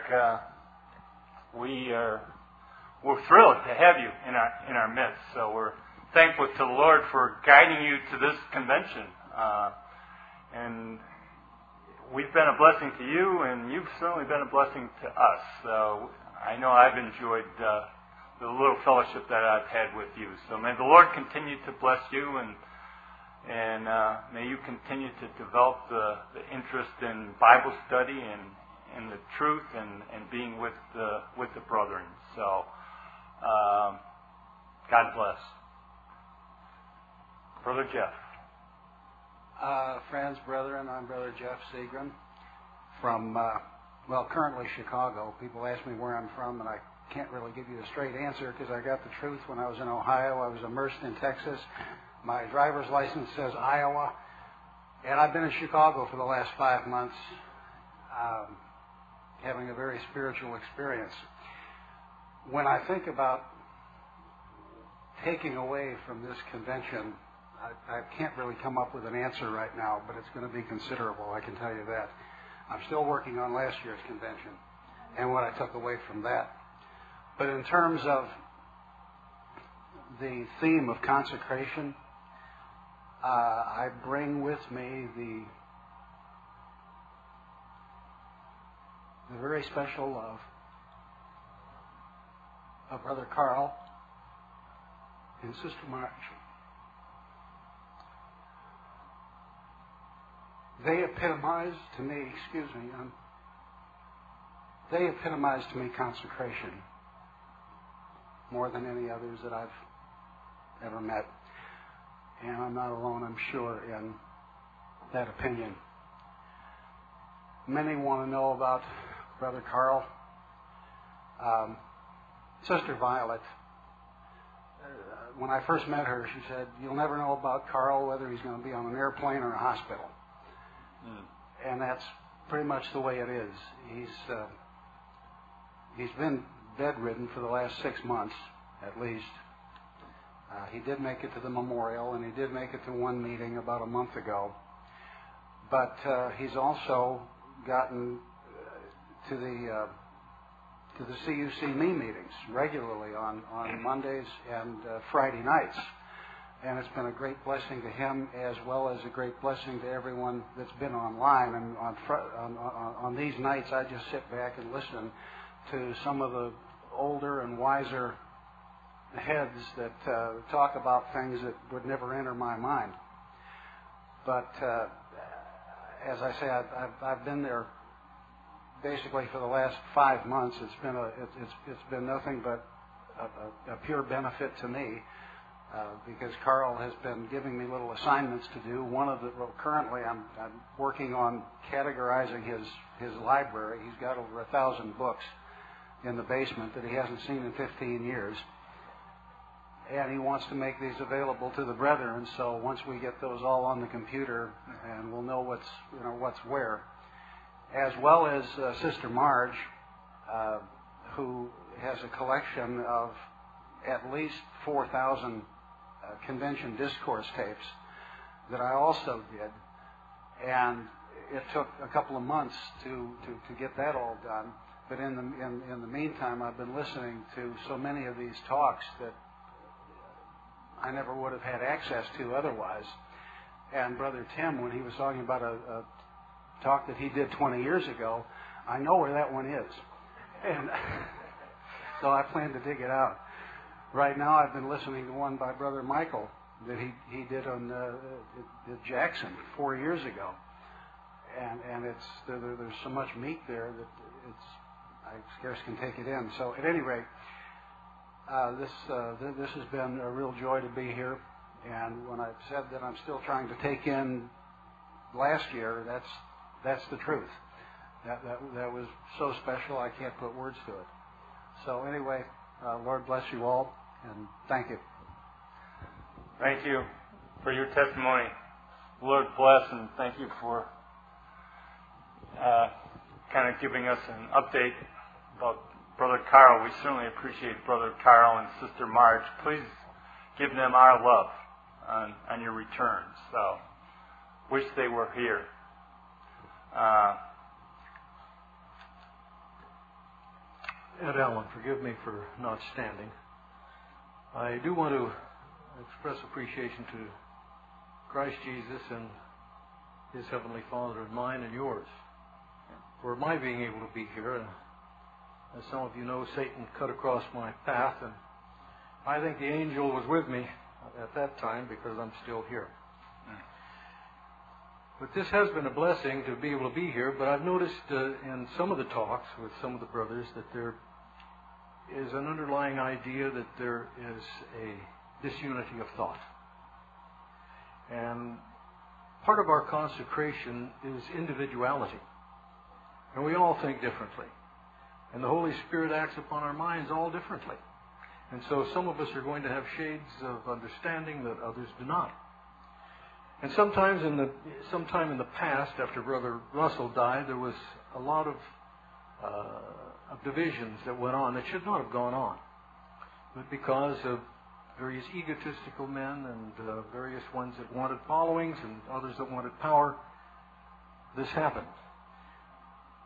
We're thrilled to have you in our midst. So we're thankful to the Lord for guiding you to this convention, and we've been a blessing to you, and you've certainly been a blessing to us. So I know I've enjoyed the little fellowship that I've had with you. So may the Lord continue to bless you, and may you continue to develop the interest in Bible study and the truth and being with the brethren. So God bless. Brother Jeff. Friends, brethren, I'm Brother Jeff Seagren from, currently Chicago. People ask me where I'm from, and I can't really give you a straight answer because I got the truth when I was in Ohio. I was immersed in Texas. My driver's license says Iowa, and I've been in Chicago for the last 5 months, having a very spiritual experience. When I think about taking away from this convention, I can't really come up with an answer right now, but it's going to be considerable, I can tell you that. I'm still working on last year's convention. and what I took away from that. But in terms of the theme of consecration, I bring with me the very special love of Brother Carl and Sister Marge. They epitomize to me, they epitomize to me consecration more than any others that I've ever met. And I'm not alone, I'm sure, in that opinion. Many want to know about Brother Carl. Sister Violet, when I first met her, she said, "You'll never know about Carl whether he's going to be on an airplane or a hospital." And that's pretty much the way it is. He's been bedridden for the last 6 months, at least. He did make it to the memorial, and he did make it to one meeting about a month ago. But he's also gotten to the CUC Me meetings regularly on Mondays and Friday nights. And it's been a great blessing to him, as well as a great blessing to everyone that's been online. And on these nights, I just sit back and listen to some of the older and wiser heads that talk about things that would never enter my mind. But as I say, I've been there basically for the last 5 months. It's been nothing but a pure benefit to me. Because Carl has been giving me little assignments to do. Currently I'm working on categorizing his library. He's got over 1,000 books in the basement that he hasn't seen in 15 years. And he wants to make these available to the brethren. So once we get those all on the computer, and we'll know what's where. As well as Sister Marge, who has a collection of at least 4,000 convention discourse tapes that I also did, and it took a couple of months to get that all done. But in the meantime, I've been listening to so many of these talks that I never would have had access to otherwise. And Brother Tim, when he was talking about a talk that he did 20 years ago, I know where that one is, and so I plan to dig it out. Right now, I've been listening to one by Brother Michael that he did on Jackson 4 years ago, and there's so much meat there that I scarce can take it in. So, at any rate, this has been a real joy to be here. And when I've said that I'm still trying to take in last year, that's the truth. That was so special, I can't put words to it. So anyway, Lord bless you all, and thank you. Thank you for your testimony. Lord bless, and thank you for kind of giving us an update about Brother Carl. We certainly appreciate Brother Carl and Sister Marge. Please give them our love on your return. So, wish they were here. Ed Allen, forgive me for not standing. I do want to express appreciation to Christ Jesus and His Heavenly Father and mine and yours for my being able to be here. And as some of you know, Satan cut across my path, and I think the angel was with me at that time because I'm still here. But this has been a blessing to be able to be here, but I've noticed in some of the talks with some of the brothers that there is an underlying idea that there is a disunity of thought. And part of our consecration is individuality. And we all think differently. And the Holy Spirit acts upon our minds all differently. And so some of us are going to have shades of understanding that others do not. And sometime in the past, after Brother Russell died, there was a lot of divisions that went on that should not have gone on. But because of various egotistical men and various ones that wanted followings and others that wanted power, this happened.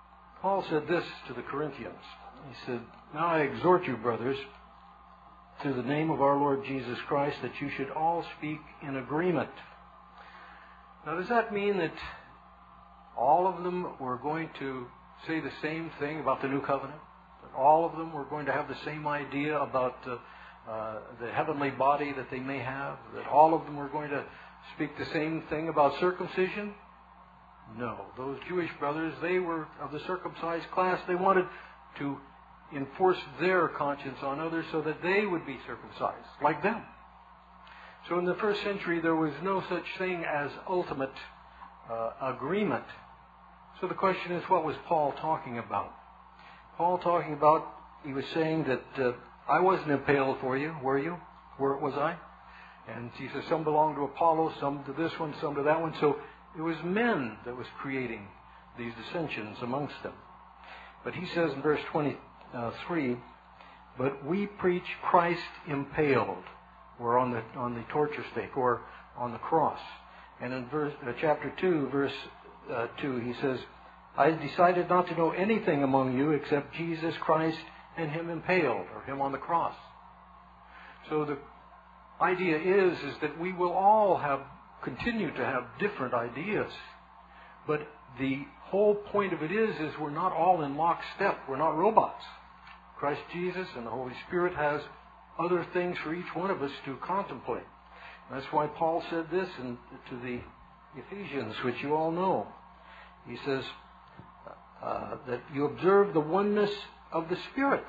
Paul said this to the Corinthians. He said, "Now I exhort you, brothers, through the name of our Lord Jesus Christ, that you should all speak in agreement." Now, does that mean that all of them were going to say the same thing about the new covenant? That all of them were going to have the same idea about the heavenly body that they may have? That all of them were going to speak the same thing about circumcision? No. Those Jewish brothers, they were of the circumcised class. They wanted to enforce their conscience on others so that they would be circumcised, like them. So in the first century, there was no such thing as ultimate agreement. So the question is, what was Paul talking about? Paul talking about, he was saying that I wasn't impaled for you, were you? Where was I? And he says some belong to Apollos, some to this one, some to that one. So it was men that was creating these dissensions amongst them. But he says in verse 23, "But we preach Christ impaled," or on the torture stake, or on the cross. And in chapter 2, verse 2, he says, "I decided not to know anything among you except Jesus Christ and Him impaled," or Him on the cross. So the idea is that we will all continue to have different ideas. But the whole point of it is we're not all in lockstep. We're not robots. Christ Jesus and the Holy Spirit has other things for each one of us to contemplate. That's why Paul said this to the Ephesians, which you all know. He says that you observe the oneness of the Spirit.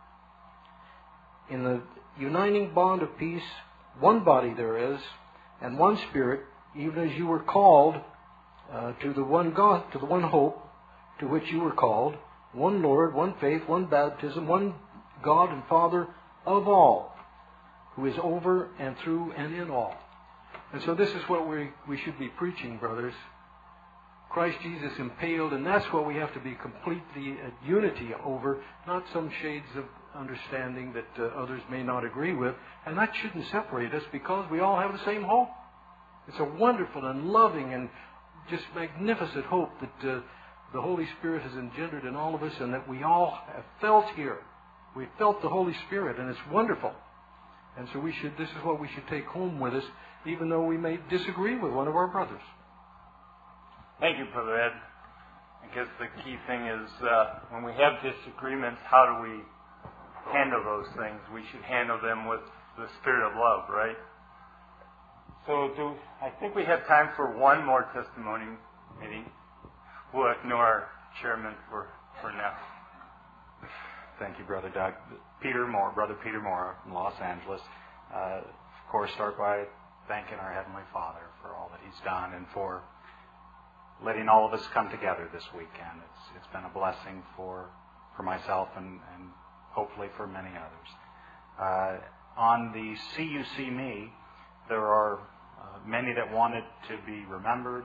In the uniting bond of peace, one body there is, and one Spirit, even as you were called to the one God, to the one hope to which you were called, one Lord, one faith, one baptism, one God and Father of all, who is over and through and in all. And so this is what we should be preaching, brothers. Christ Jesus impaled, and that's what we have to be completely at unity over, not some shades of understanding that others may not agree with. And that shouldn't separate us because we all have the same hope. It's a wonderful and loving and just magnificent hope that the Holy Spirit has engendered in all of us, and that we all have felt here. We felt the Holy Spirit, and it's wonderful. And so this is what we should take home with us, even though we may disagree with one of our brothers. Thank you, Brother Ed. I guess the key thing is when we have disagreements, how do we handle those things? We should handle them with the spirit of love, right? So I think we have time for one more testimony meeting. We'll ignore our chairman for now. Thank you, Brother Doug. Brother Peter Moore from Los Angeles. Of course, start by thanking our Heavenly Father for all that He's done and for letting all of us come together this weekend. It's been a blessing for myself and hopefully for many others. On the CUC Me, there are many that wanted to be remembered,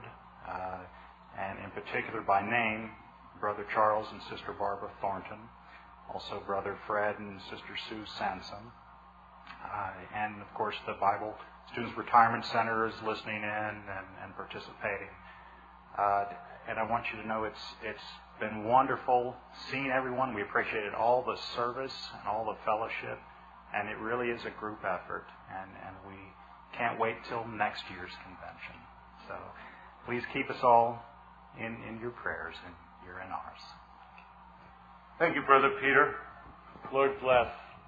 and in particular by name, Brother Charles and Sister Barbara Thornton, also Brother Fred and Sister Sue Sansom, and of course the Bible Students Retirement Center is listening in and participating. And I want you to know it's been wonderful seeing everyone. We appreciated all the service and all the fellowship, and it really is a group effort, and we can't wait till next year's convention. So please keep us all in your prayers, and you're in ours. Thank you, Brother Peter. Lord bless.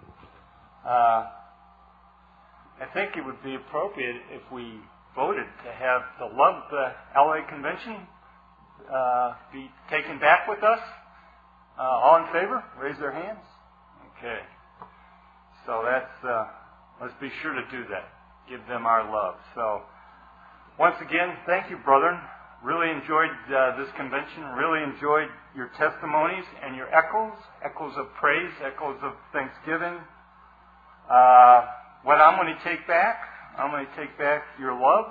I think it would be appropriate if we voted to have the LA Convention be taken back with us. All in favor? Raise their hands. Okay. So let's be sure to do that. Give them our love. So once again, thank you, brethren. Really enjoyed this convention. Really enjoyed your testimonies and your echoes of praise, echoes of thanksgiving. What I'm going to take back your love.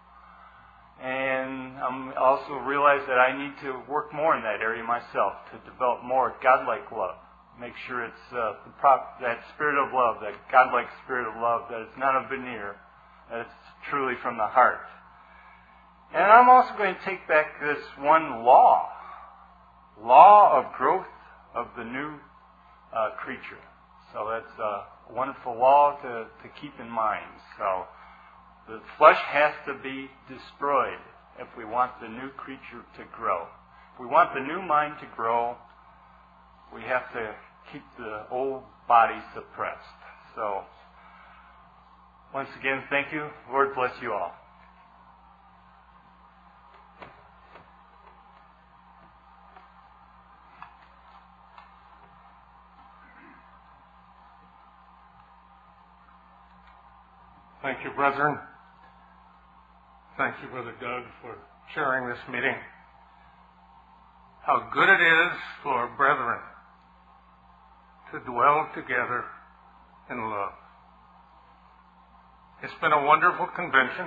And I also realize that I need to work more in that area myself to develop more godlike love. Make sure it's that spirit of love, that godlike spirit of love, that it's not a veneer, that it's truly from the heart. And I'm also going to take back this one law law of growth of the new creature. So that's a wonderful law to keep in mind. So the flesh has to be destroyed if we want the new creature to grow. If we want the new mind to grow, we have to keep the old body suppressed. So once again, thank you. Lord bless you all. Thank you, brethren. Thank you, Brother Doug, for sharing this meeting. How good it is for brethren to dwell together in love. It's been a wonderful convention.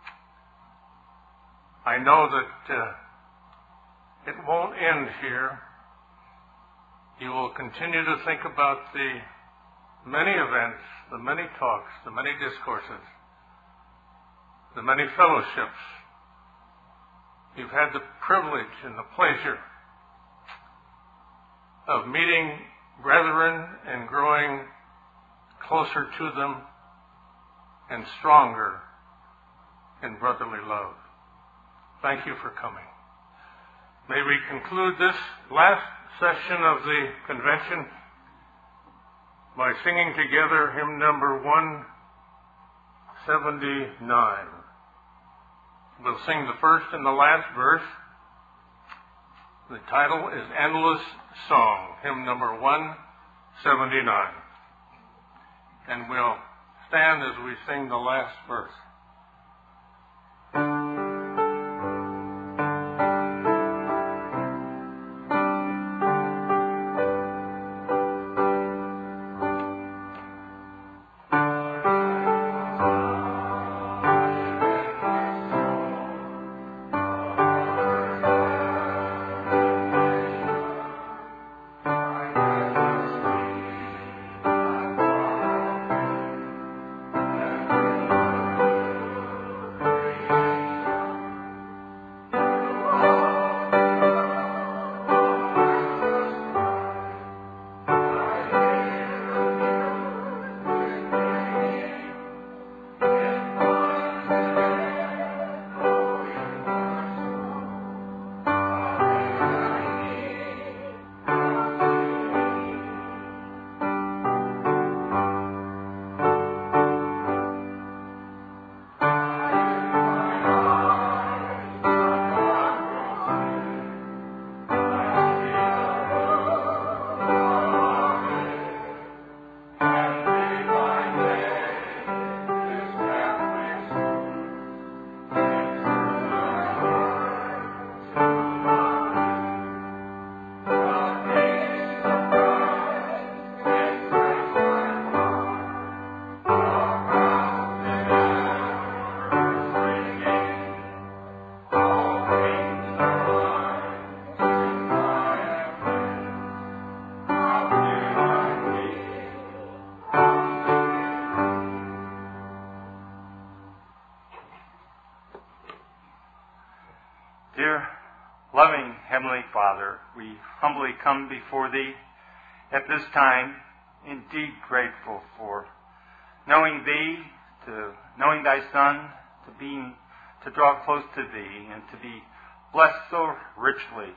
I know that it won't end here. You will continue to think about the many events, the many talks, the many discourses, the many fellowships. You've had the privilege and the pleasure of meeting brethren and growing closer to them and stronger in brotherly love. Thank you for coming. May we conclude this last session of the convention by singing together hymn number 179. We'll sing the first and the last verse. The title is Endless Song, hymn number 179. And we'll stand as we sing the last verse. Loving Heavenly Father, we humbly come before Thee at this time, indeed grateful for knowing Thee, knowing Thy Son, to draw close to Thee, and to be blessed so richly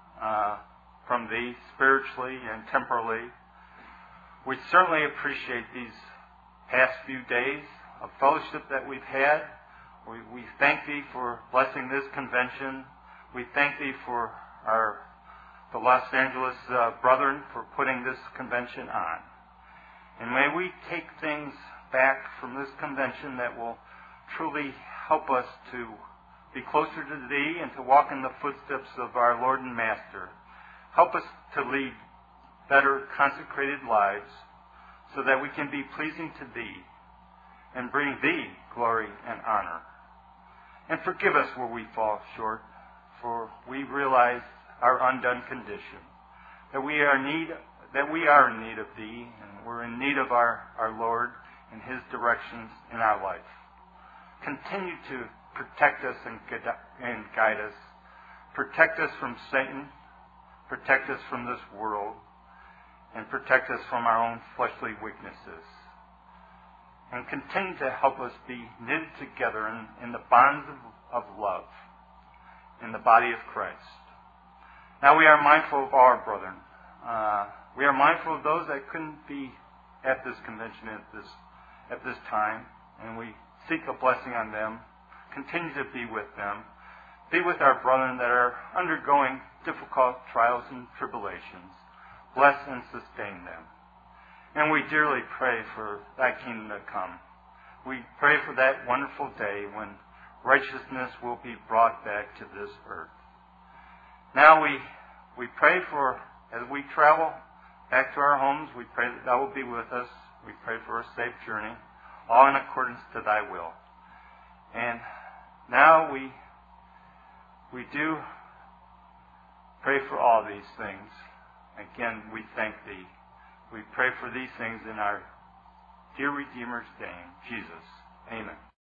from Thee, spiritually and temporally. We certainly appreciate these past few days of fellowship that we've had. We thank Thee for blessing this convention. We thank Thee for the Los Angeles brethren for putting this convention on. And may we take things back from this convention that will truly help us to be closer to Thee and to walk in the footsteps of our Lord and Master. Help us to lead better consecrated lives so that we can be pleasing to Thee and bring Thee glory and honor. And forgive us where we fall short, for we realize our undone condition, that we are in need of Thee, and we're in need of our Lord and His directions in our life. Continue to protect us and guide us. Protect us from Satan. protect us from this world, and protect us from our own fleshly weaknesses. And continue to help us be knitted together in the bonds of love in the body of Christ. Now we are mindful of our brethren. We are mindful of those that couldn't be at this convention at this time, and we seek a blessing on them. Continue to be with them. Be with our brethren that are undergoing difficult trials and tribulations. Bless and sustain them. And we dearly pray for that kingdom to come. We pray for that wonderful day when righteousness will be brought back to this earth. Now we pray for, as we travel back to our homes, we pray that thou will be with us. We pray for a safe journey, all in accordance to thy will. And now we do pray for all these things. Again, we thank thee. We pray for these things in our dear Redeemer's name, Jesus. Amen.